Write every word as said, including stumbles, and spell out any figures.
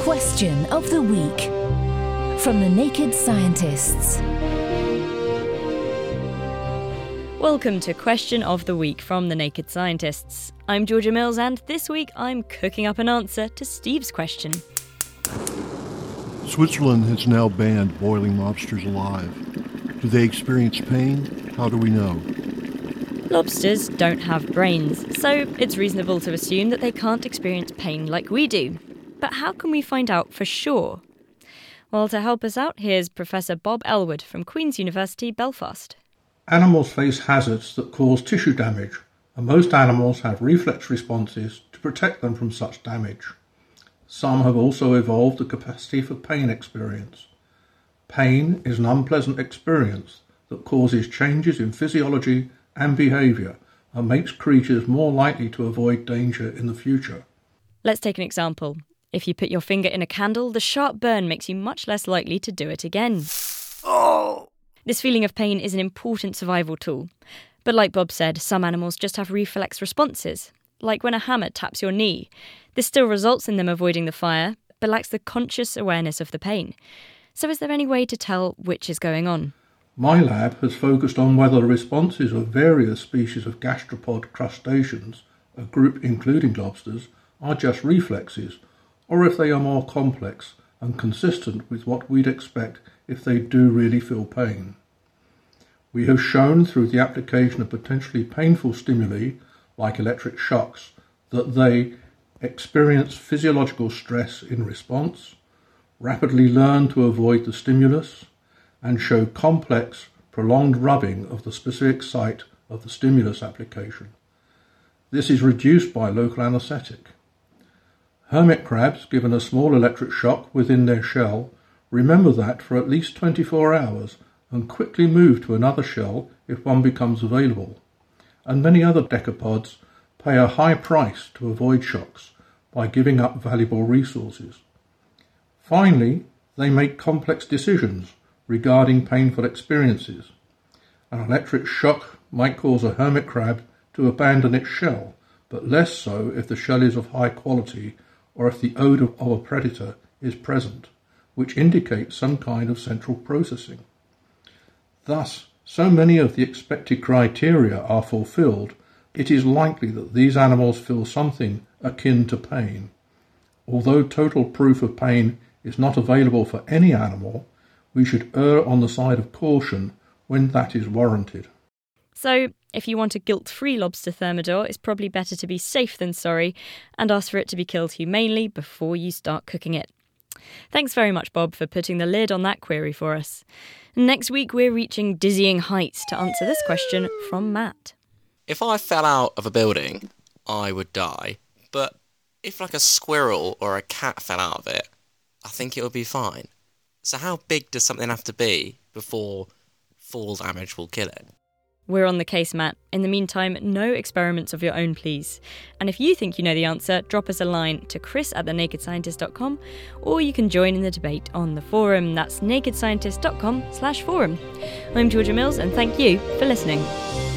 Question of the Week from the Naked Scientists. Welcome to Question of the Week from the Naked Scientists. I'm Georgia Mills, and this week I'm cooking up an answer to Steve's question. Switzerland has now banned boiling lobsters alive. Do they experience pain? How do we know? Lobsters don't have brains, so it's reasonable to assume that they can't experience pain like we do. But how can we find out for sure? Well, to help us out, here's Professor Bob Elwood from Queen's University, Belfast. Animals face hazards that cause tissue damage, and most animals have reflex responses to protect them from such damage. Some have also evolved the capacity for pain experience. Pain is an unpleasant experience that causes changes in physiology and behaviour and makes creatures more likely to avoid danger in the future. Let's take an example. If you put your finger in a candle, the sharp burn makes you much less likely to do it again. Oh! This feeling of pain is an important survival tool. But like Bob said, some animals just have reflex responses. Like when a hammer taps your knee. This still results in them avoiding the fire, but lacks the conscious awareness of the pain. So is there any way to tell which is going on? My lab has focused on whether the responses of various species of gastropod crustaceans, a group including lobsters, are just reflexes, or if they are more complex and consistent with what we'd expect if they do really feel pain. We have shown through the application of potentially painful stimuli, like electric shocks, that they experience physiological stress in response, rapidly learn to avoid the stimulus, and show complex, prolonged rubbing of the specific site of the stimulus application. This is reduced by local anaesthetic. Hermit crabs, given a small electric shock within their shell, remember that for at least twenty-four hours and quickly move to another shell if one becomes available. And many other decapods pay a high price to avoid shocks by giving up valuable resources. Finally, they make complex decisions regarding painful experiences. An electric shock might cause a hermit crab to abandon its shell, but less so if the shell is of high quality or if the odour of a predator is present, which indicates some kind of central processing. Thus, so many of the expected criteria are fulfilled, it is likely that these animals feel something akin to pain. Although total proof of pain is not available for any animal, we should err on the side of caution when that is warranted. So, if you want a guilt-free lobster thermidor, it's probably better to be safe than sorry and ask for it to be killed humanely before you start cooking it. Thanks very much, Bob, for putting the lid on that query for us. Next week, we're reaching dizzying heights to answer this question from Matt. If I fell out of a building, I would die. But if like a squirrel or a cat fell out of it, I think it would be fine. So how big does something have to be before fall damage will kill it? We're on the case, Matt. In the meantime, no experiments of your own, please. And if you think you know the answer, drop us a line to chris at the naked scientist dot com, or you can join in the debate on the forum. That's naked scientist dot com slash forum. I'm Georgia Mills, and thank you for listening.